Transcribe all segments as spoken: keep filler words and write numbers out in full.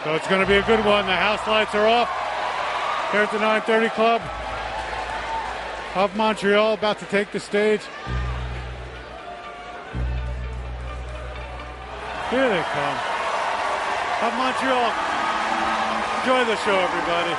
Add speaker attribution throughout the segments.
Speaker 1: So it's going to be a good one. The house lights are off here at the nine thirty Club of Montreal, about to take the stage. Here they come. Of Montreal. Enjoy the show, everybody.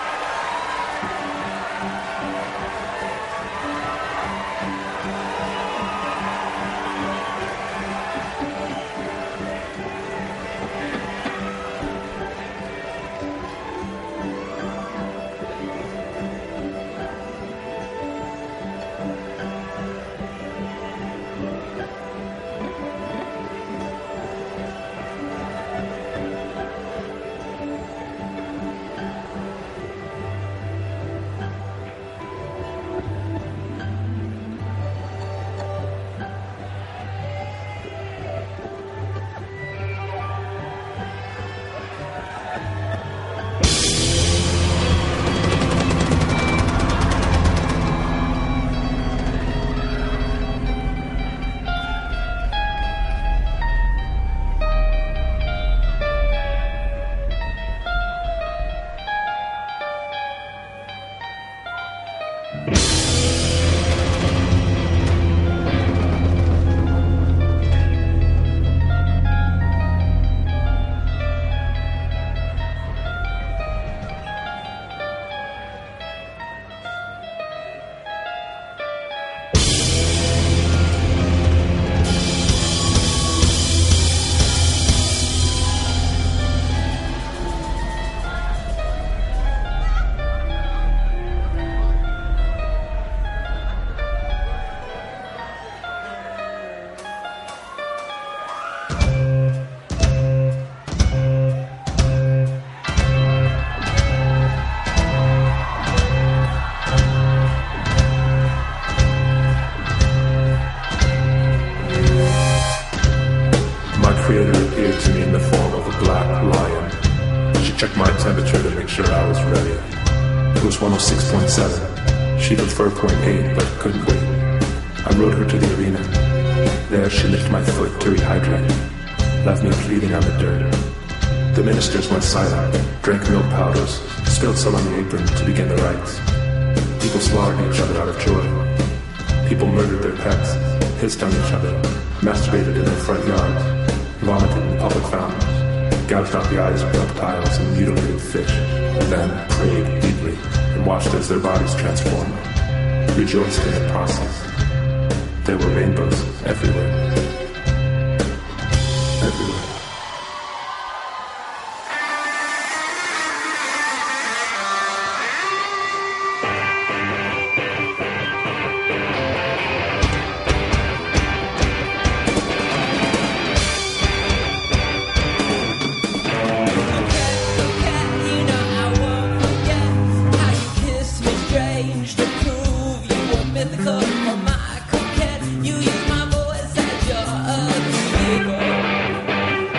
Speaker 2: Drank milk powders, spilled some on the apron to begin the rites. People slaughtered each other out of joy. People murdered their pets, hissed on each other, masturbated in their front yards, vomited in public fountains, gouged out the eyes of reptiles and mutilated fish, then prayed deeply and watched as their bodies transformed, rejoiced in the process. There were rainbows everywhere. Everywhere.
Speaker 3: You use my voice as your other ego.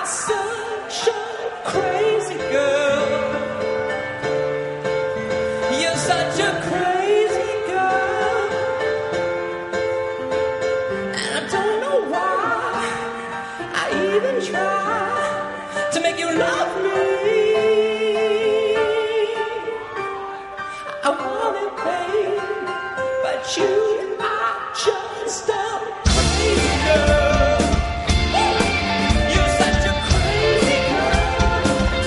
Speaker 3: such a crazy girl. You're such a crazy girl. And I don't know why I even try to make you love me. I want it, babe, but you are just a crazy girl. You're such a crazy girl.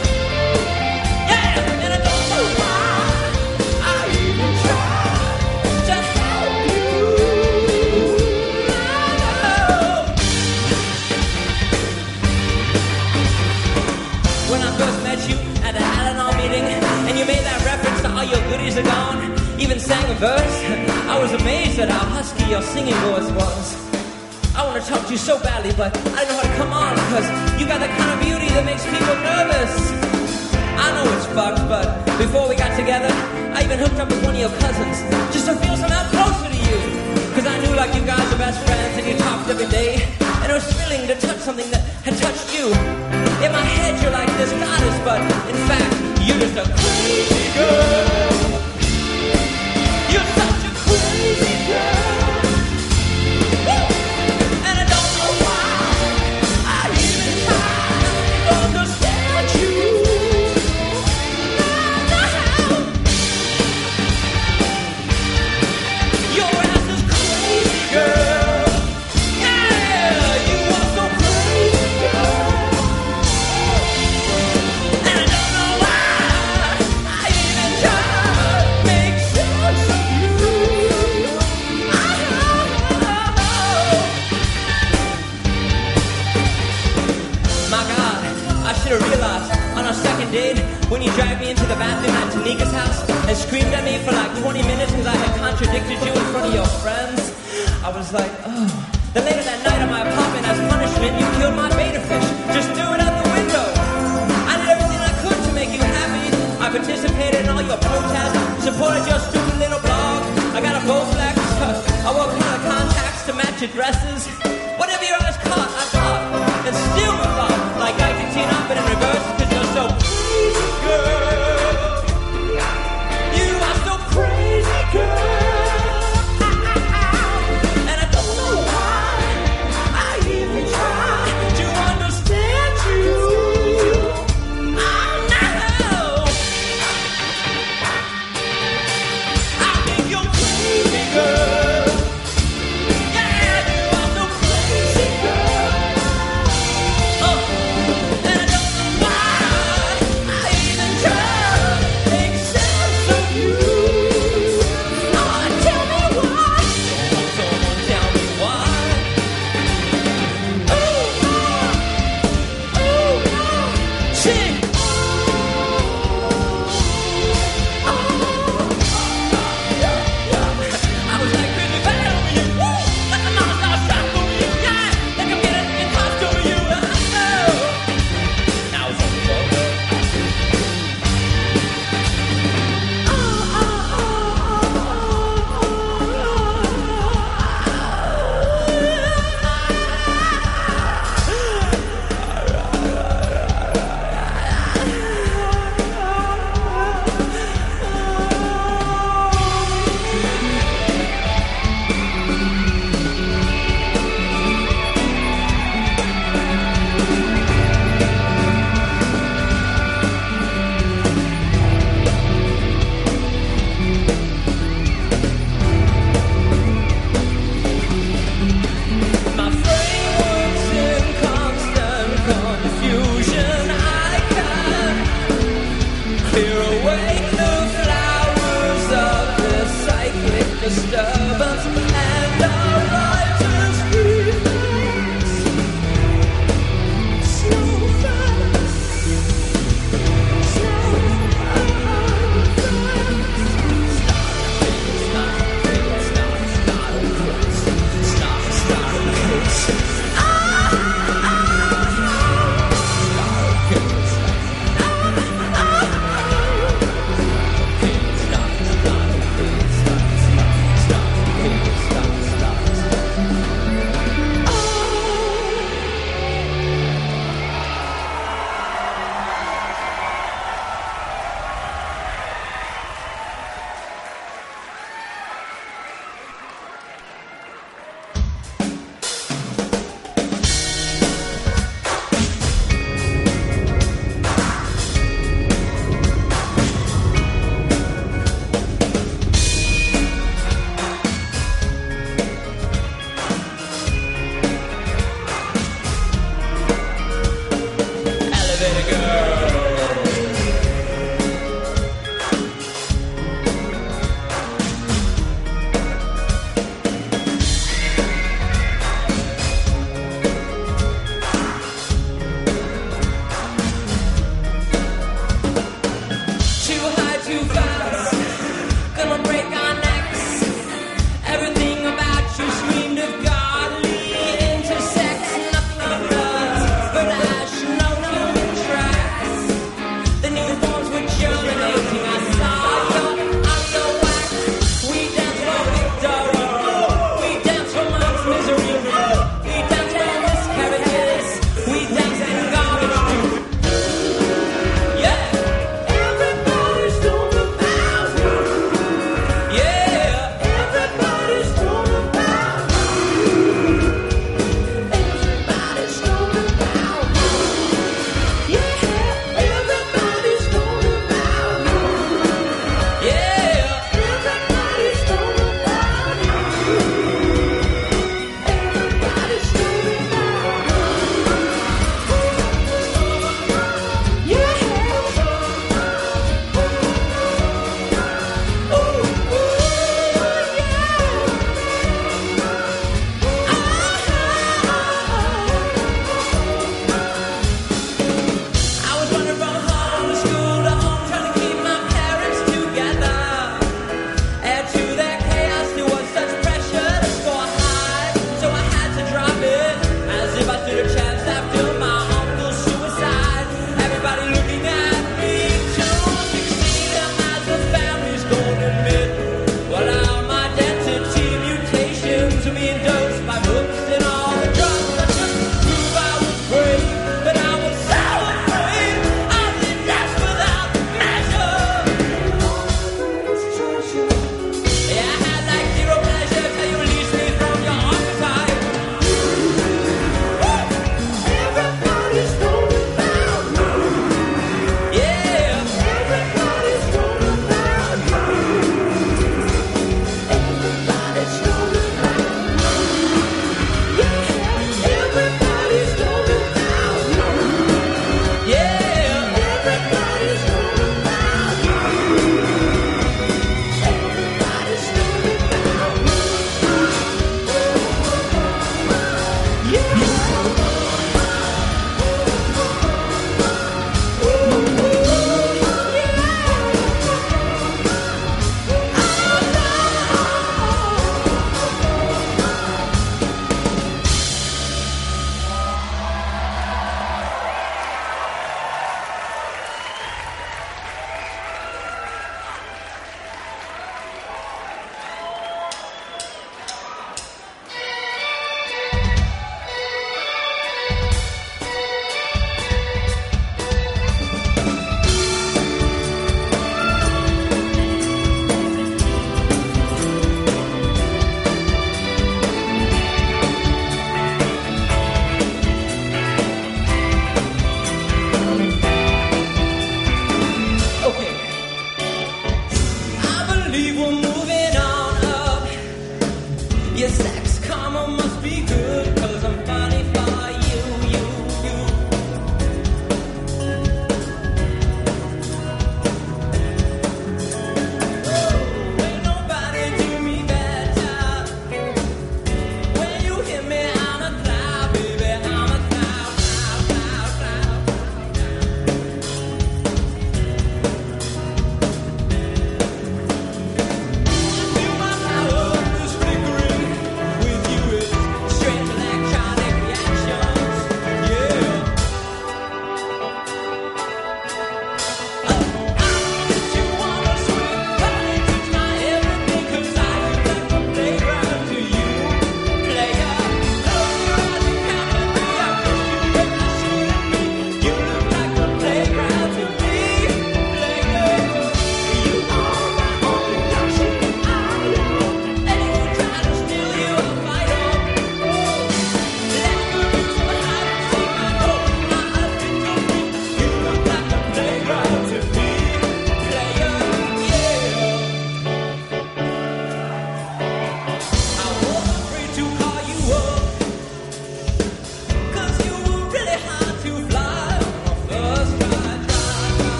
Speaker 3: Yeah, and I don't know why I even try to help you. When I first met you at the Al-Anon meeting, and you made that reference to all your goodies are gone, even sang a verse, I was amazed at how husky your singing voice was. I want to talk to you so badly, but I don't know how to come on, because you got the kind of beauty that makes people nervous. I know it's fucked, but before we got together, I even hooked up with one of your cousins, just to feel somehow closer to you. Because I knew like you guys were best friends, and you talked every day, and it was thrilling to touch something that had touched you. In my head, you're like this goddess, but in fact, you're just a crazy girl. You're such a crazy girl. Woo! And I don't know why I even try to understand you. No, no. Your ass is crazy, girl. Yeah, you are so crazy, girl. And I don't know why I even try to make sense of you. My God, I should have realized on our second date when you dragged me into the bathroom at Tanika's house and screamed at me for like twenty minutes because I had contradicted you in front of your friends. I was like, oh. Then later that night at my apartment as punishment, you killed my beta fish. Just threw it out the window. I did everything I could to make you happy. I participated in all your protests, supported your stupid little blog. I got a Bowflex. I wore color contacts to match your dresses. Whatever your eyes caught, I caught. And still we fought like Ike up and in reverse because you're so crazy, girl. You are so crazy, girl. And I don't know why I even try to understand you. Oh no, I think you're crazy, girl. Yeah, you are so crazy, girl.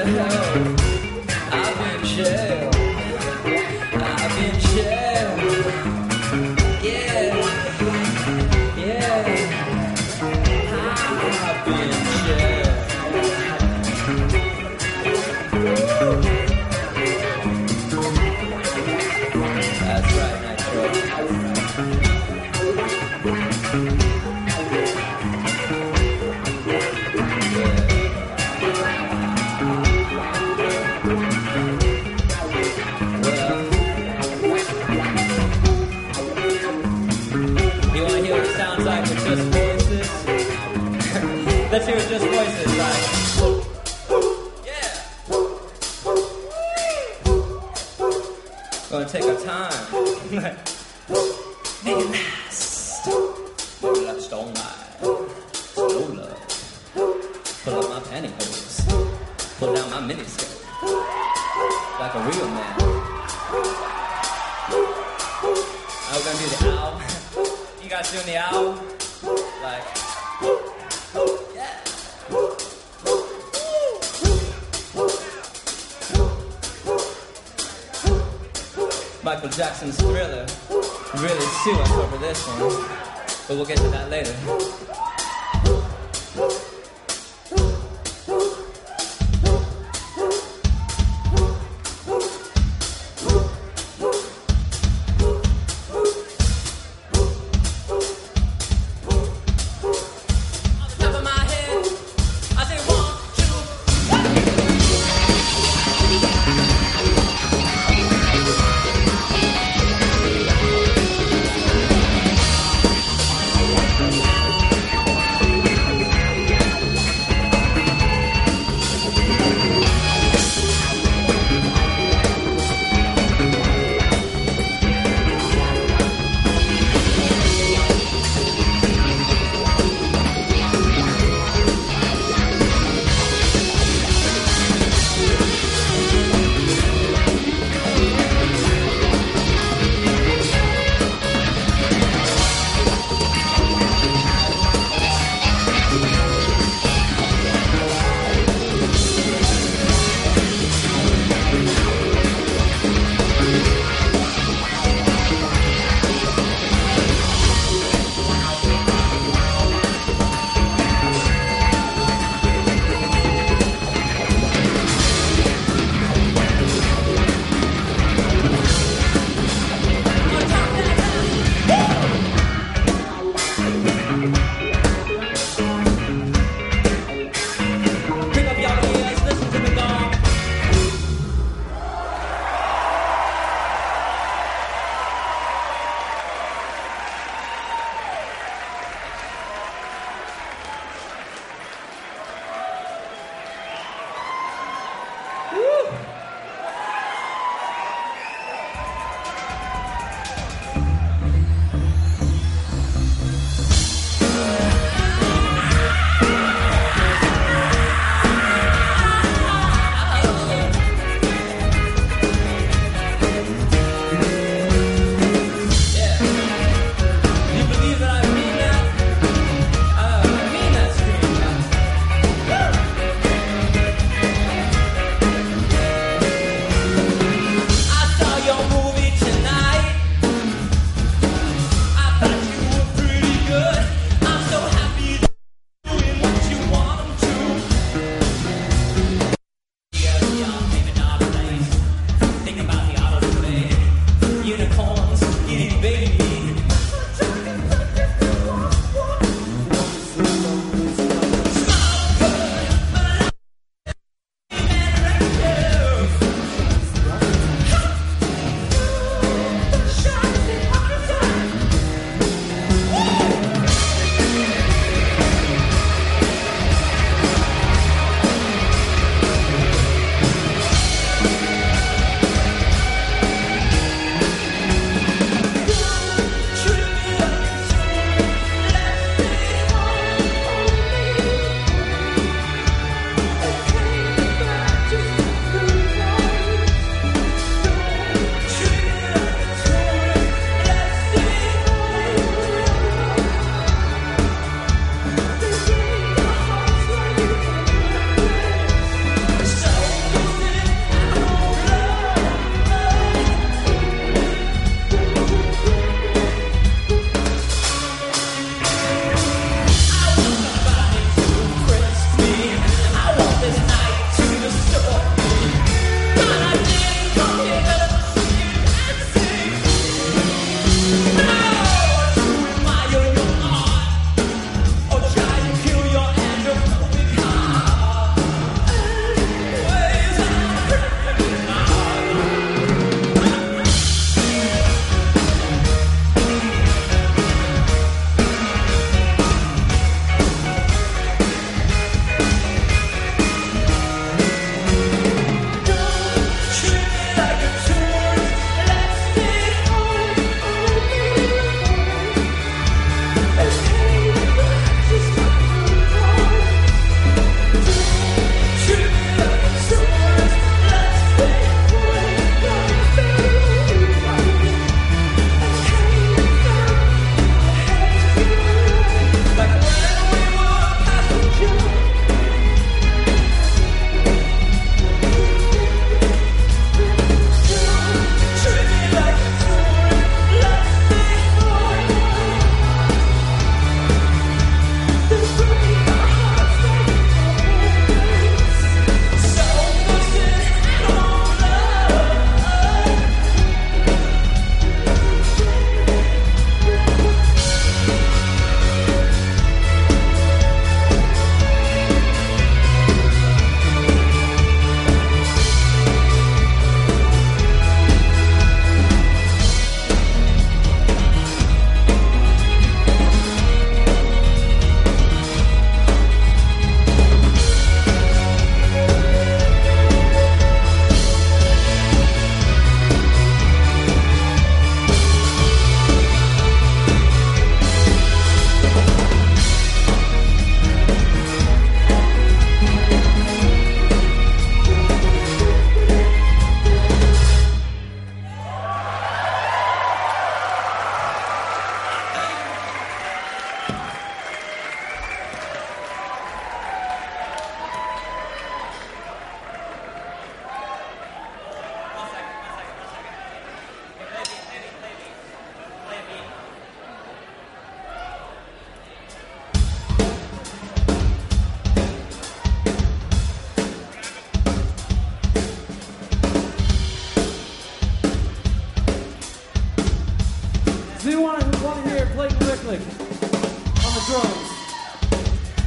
Speaker 3: I've been jail. I've been jail. Yeah. Yeah. I've been jail. That's right, Nitro. Let's hear it just voices, like, yeah. Gonna take our time. Make it last. Maybe like stone light. Slow love. Pull up my pantyhose. Pull down my miniskirt. Like a real man. Now we're gonna do the owl. You guys doing the owl? Like, yeah. Michael Jackson's Thriller really sue us over this one, but we'll get to that later.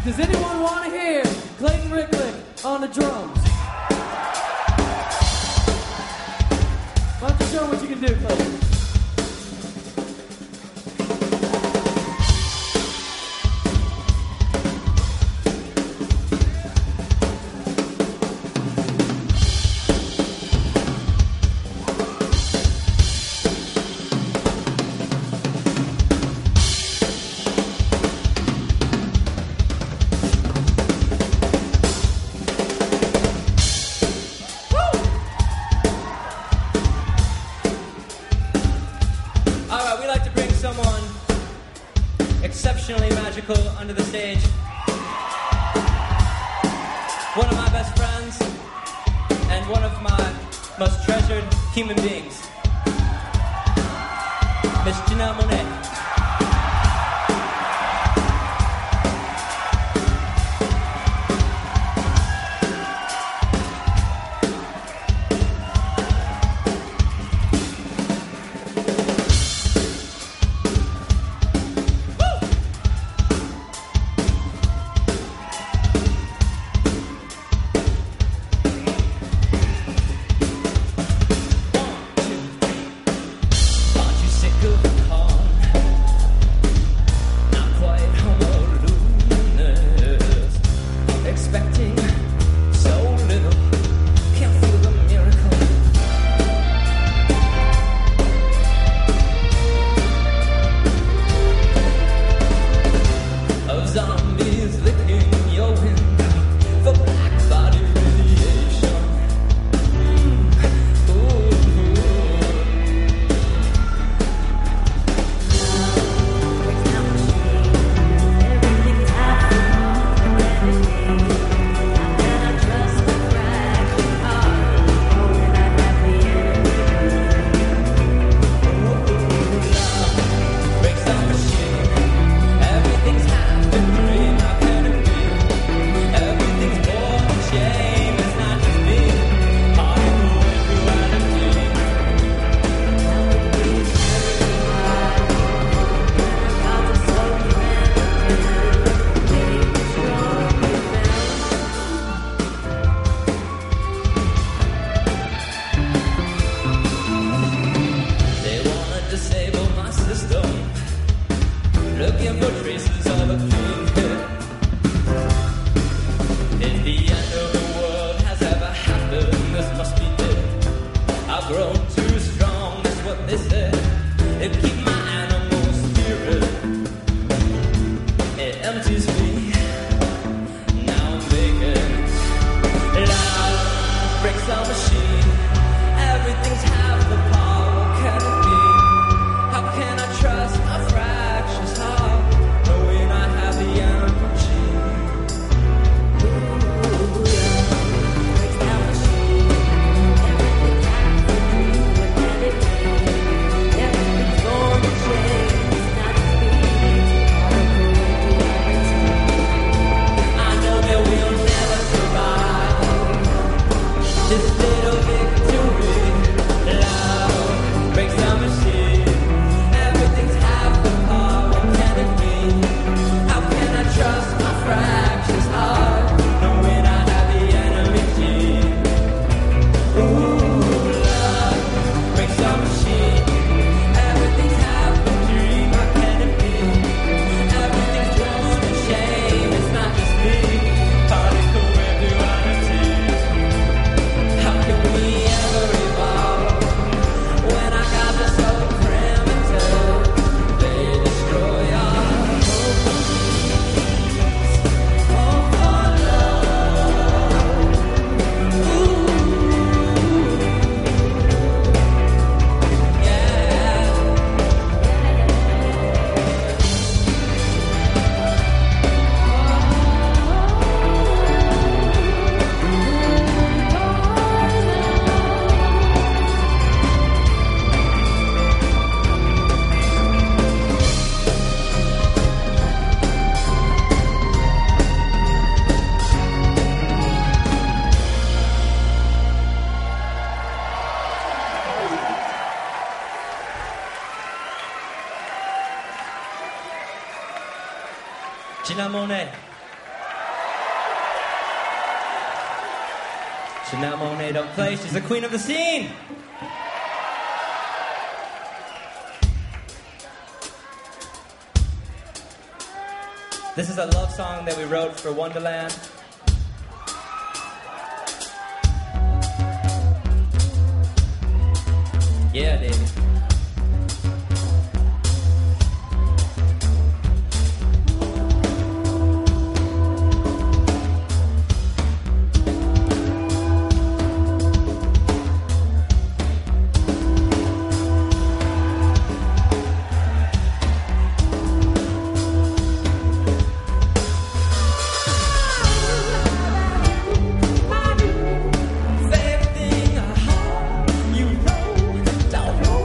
Speaker 4: Does anyone want to hear Clayton Ricklick on the drums? Why don't you show them what you can do, Clayton?
Speaker 3: Under the stage. One of my best friends and one of my most treasured human beings. Miss Janelle Monáe.
Speaker 5: Janelle Monáe.
Speaker 3: Janelle Monáe don't play, she's the queen of the scene. This is a love song that we wrote for Wonderland. Yeah, Davey.
Speaker 5: Don't know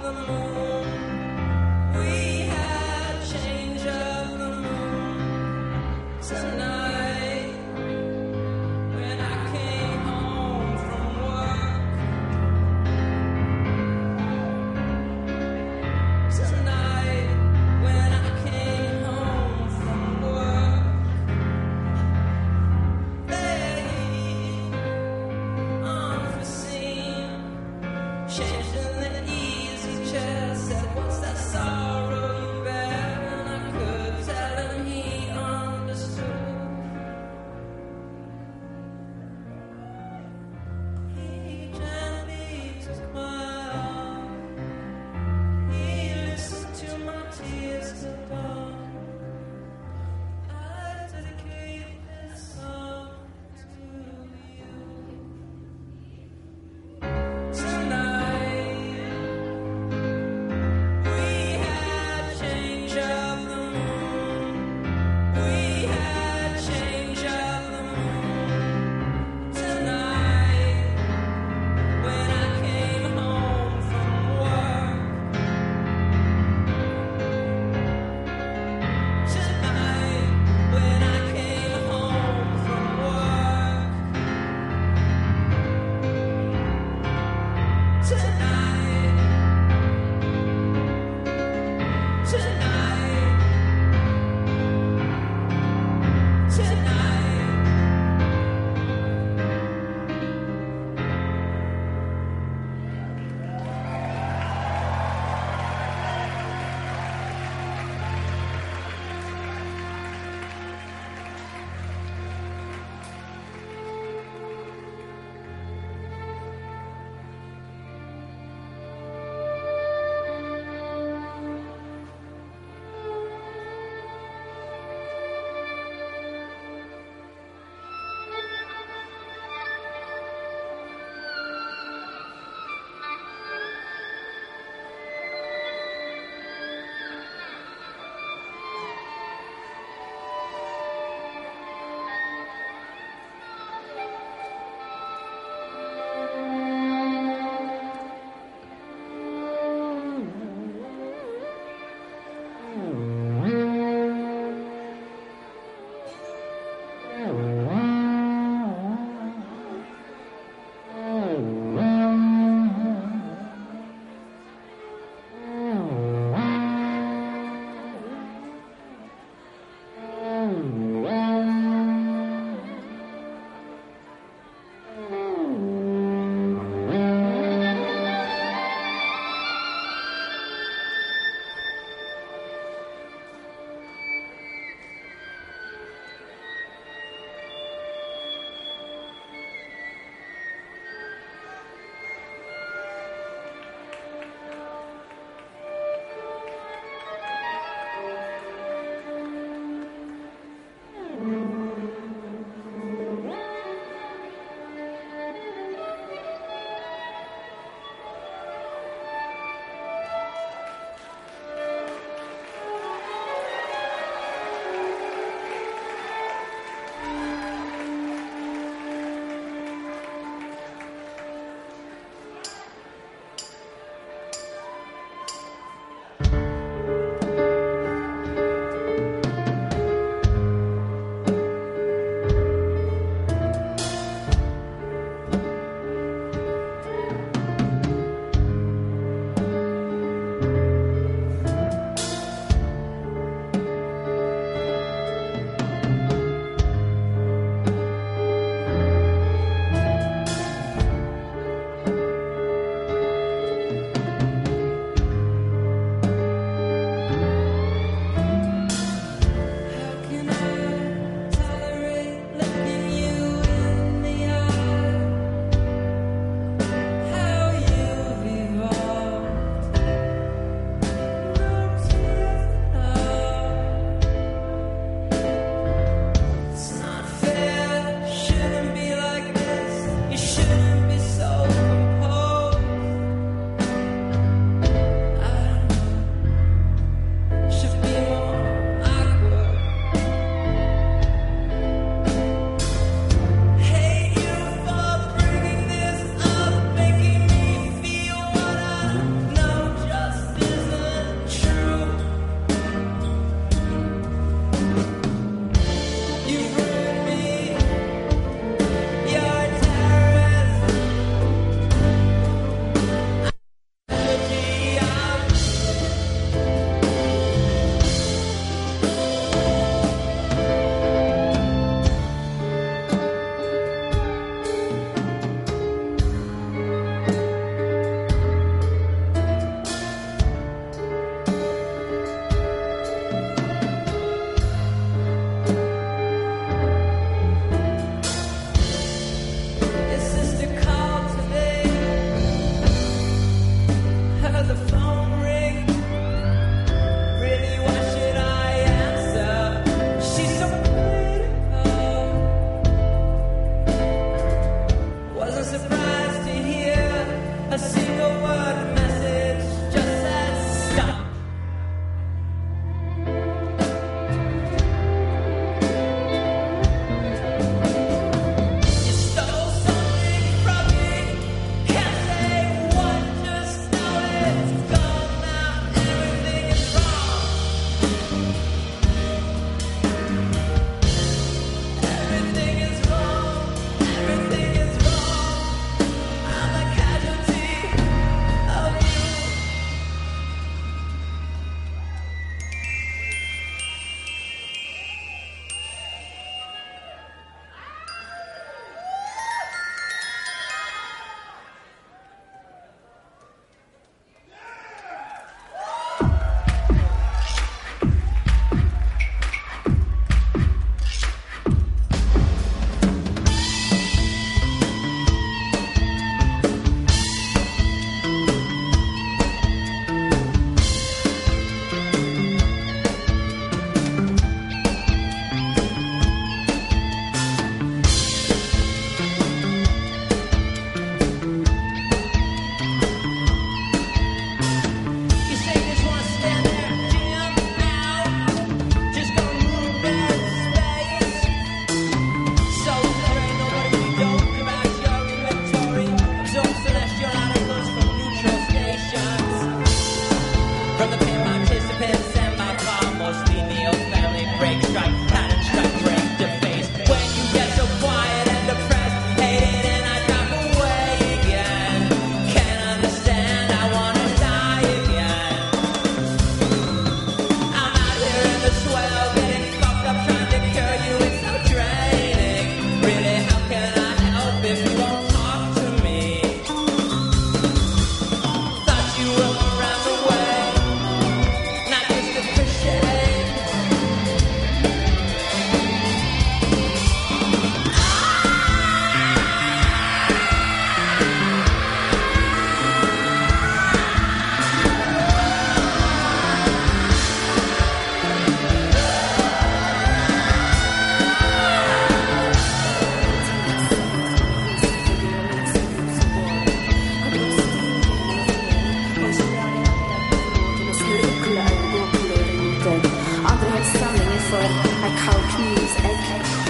Speaker 3: the moon. We had change of the moon tonight when I came home from work. Tonight when I came home from work. They unforeseen changed in the easy chair, said, "What's that sorrow you bear?" And I could tell him he understood. He gently took my arm. He listened to my tears to dawn. I dedicate this song to you. Tonight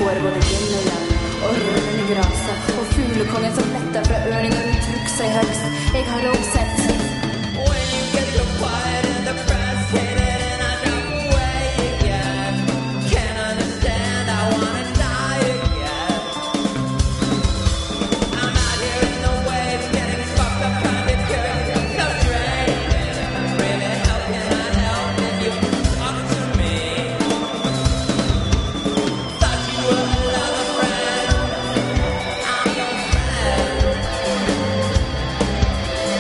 Speaker 5: går både inn og hjem, og rønnen i graset, og fuglekongen som letter fra ørningen og trukk seg høgst. Jeg har også sett sist.
Speaker 3: When you get so quiet and the press hit it and I drop away again. Can't understand, I wanna die again. I'm out here in the waves, getting fucked up, trying to cure no draining. Really, how can I help if you talk to me? Thought you were another friend. I'm your friend.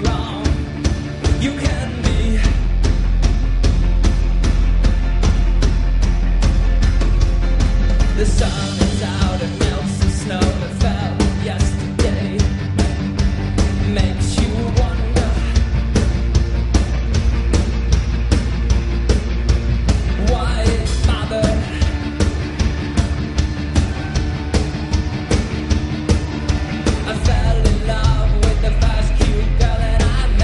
Speaker 3: wrong. You can be. The sun is out, it melts the snow that fell yesterday. Makes you wonder why it bothered. I fell in love with the first cute girl that I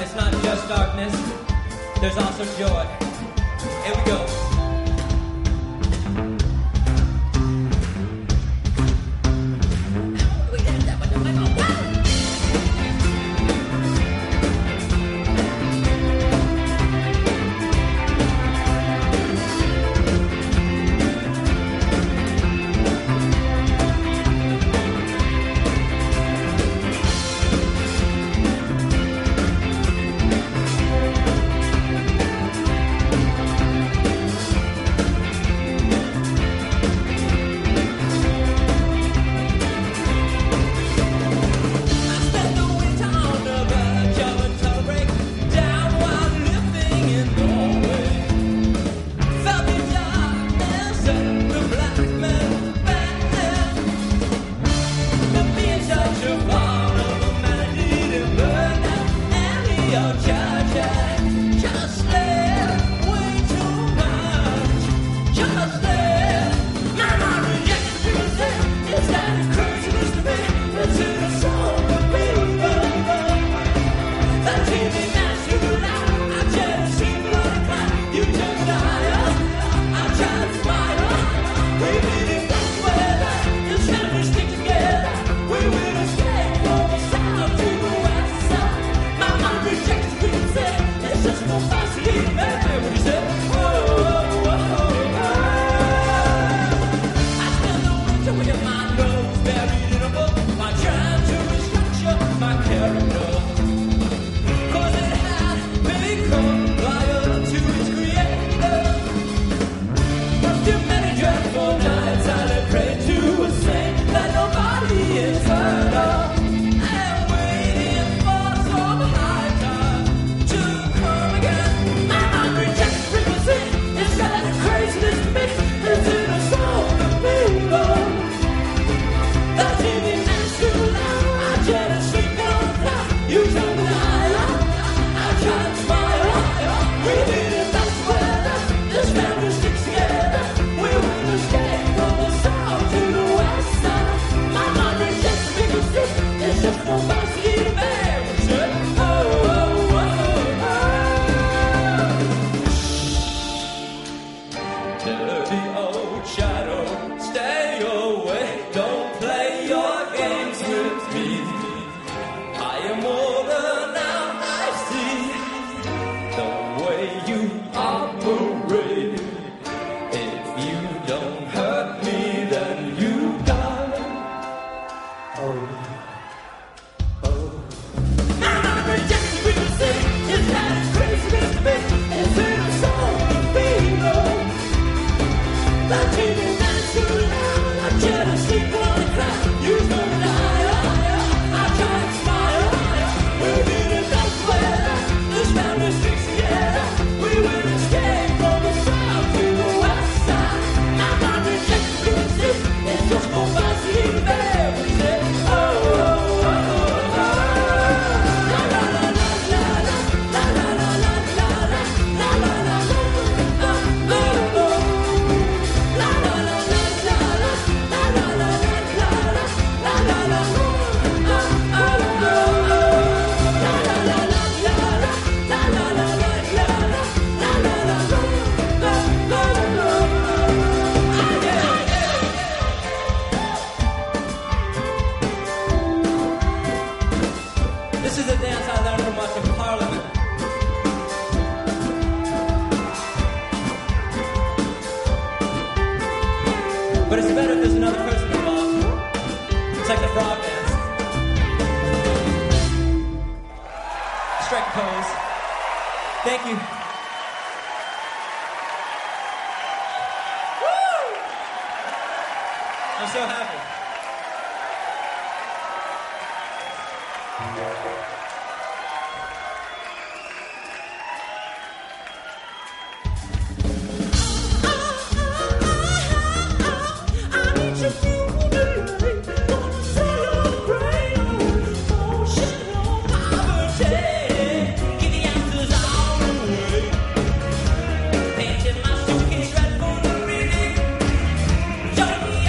Speaker 3: it's not just darkness, there's also joy. Here we go.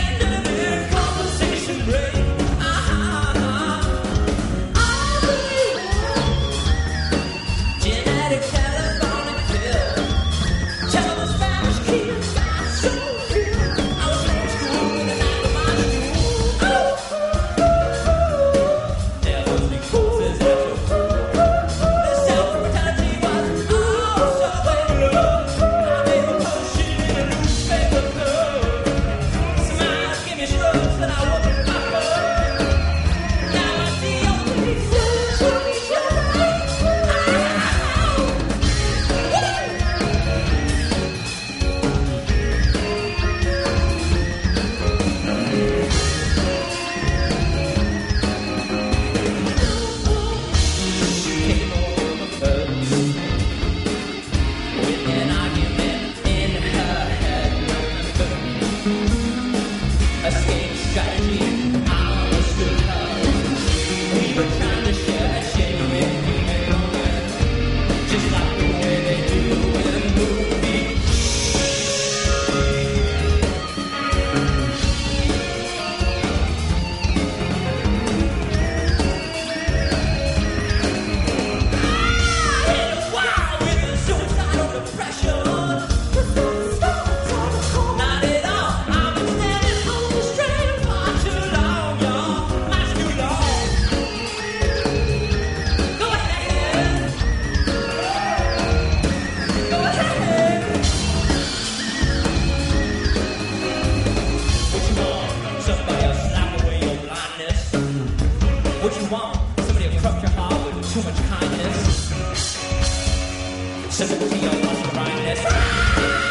Speaker 6: I
Speaker 3: too much kindness. Sympathy on lost brightness.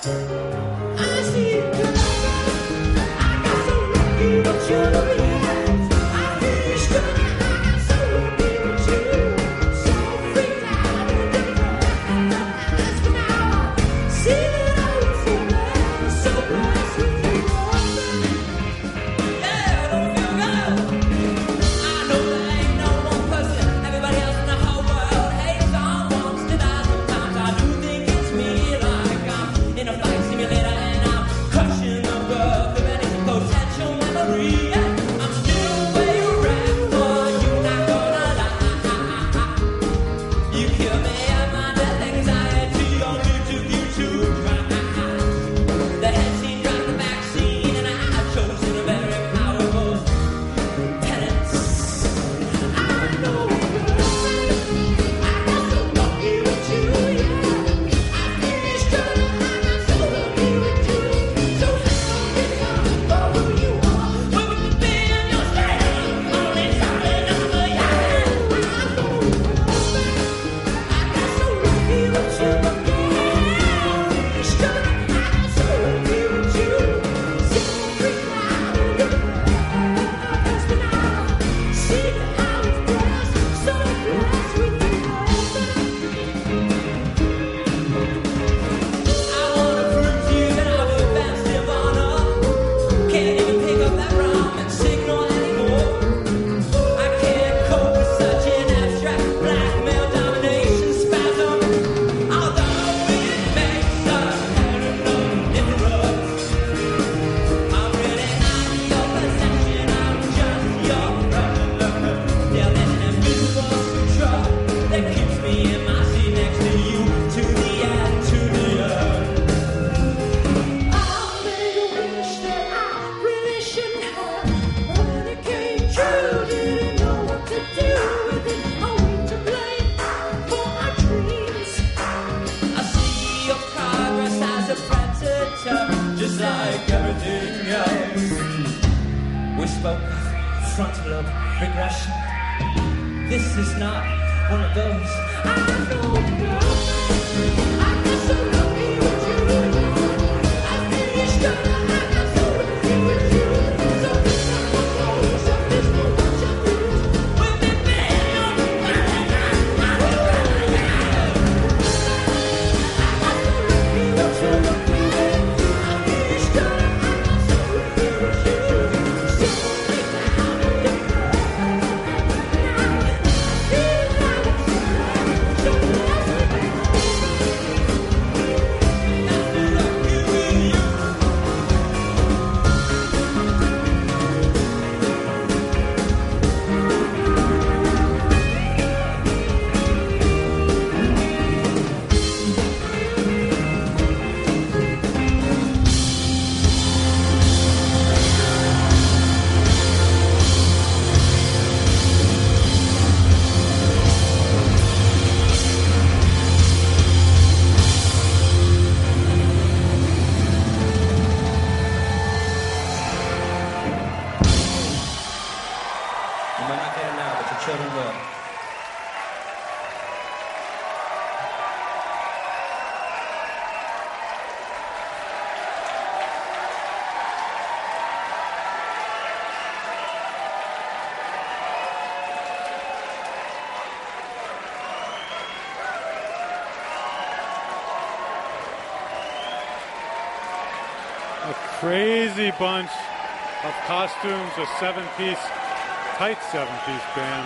Speaker 1: Crazy bunch of costumes, a seven-piece, tight seven-piece band.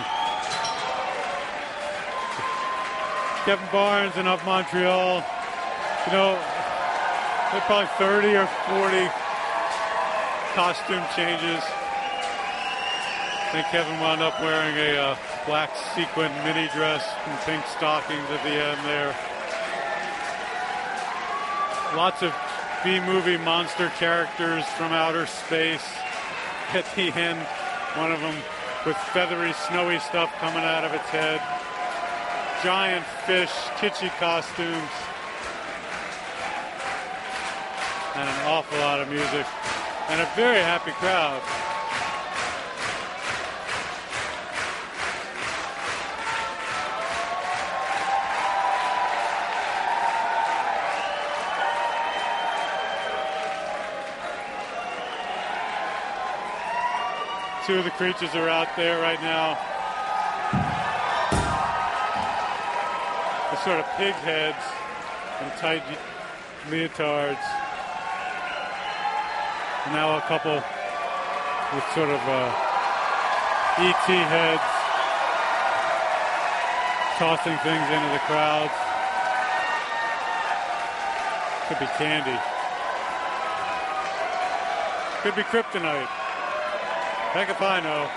Speaker 1: Kevin Barnes and Of Montreal, you know, they're probably thirty or forty costume changes. I think Kevin wound up wearing a uh, black sequin mini dress and pink stockings at the end there. Lots of B-movie monster characters from outer space. At the end, one of them with feathery, snowy stuff coming out of its head. Giant fish, kitschy costumes. And an awful lot of music. And a very happy crowd. Two of the creatures are out there right now. The sort of pig heads and tight leotards. And now a couple with sort of uh, E T heads tossing things into the crowds. Could be candy. Could be kryptonite. Heck if I know.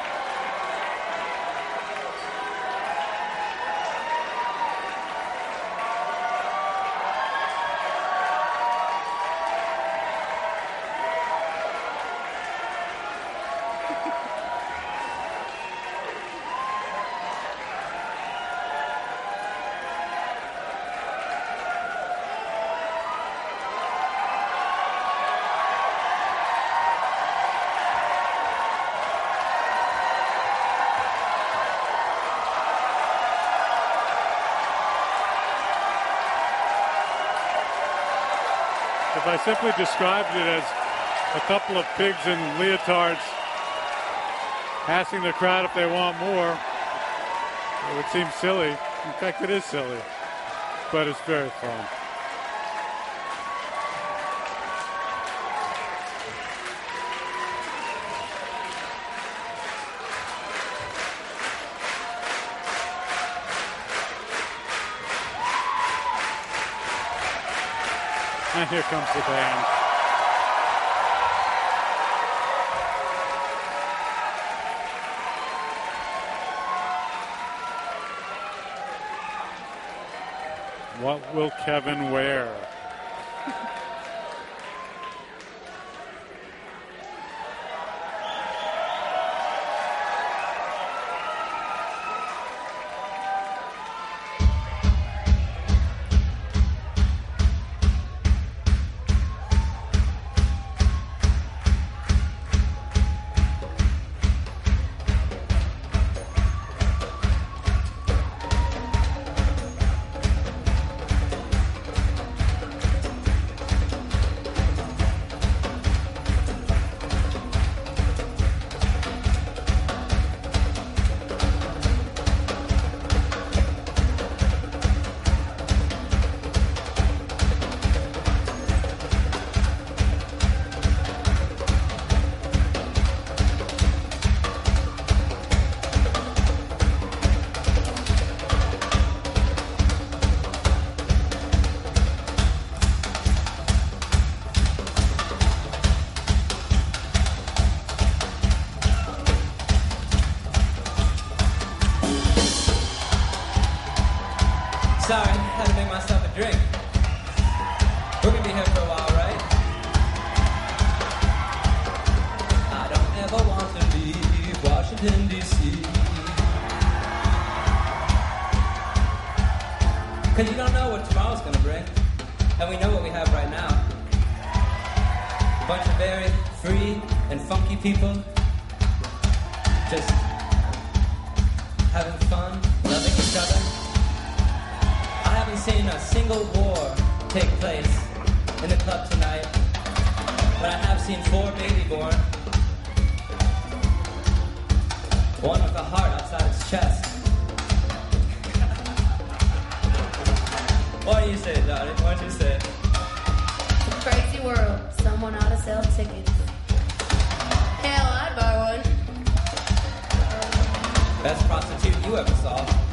Speaker 1: If I simply described it as a couple of pigs in leotards asking the crowd if they want more, it would seem silly. In fact, it is silly, but it's very fun. And here comes the band. What will Kevin wear?
Speaker 3: Sorry, had to make myself a drink. We're gonna be here for a while, right? I don't ever want to leave Washington, D C Cause you don't know what tomorrow's gonna bring. And we know what we have right now. A bunch of very free and funky people. Just having fun, loving each other. I haven't seen a single war take place in the club tonight, but I have seen four baby born. One with a heart outside its chest. What do you say, Dottie? What do you say?
Speaker 5: Crazy world. Someone ought to sell tickets. Hell, I'd buy one.
Speaker 3: Best prostitute you ever saw.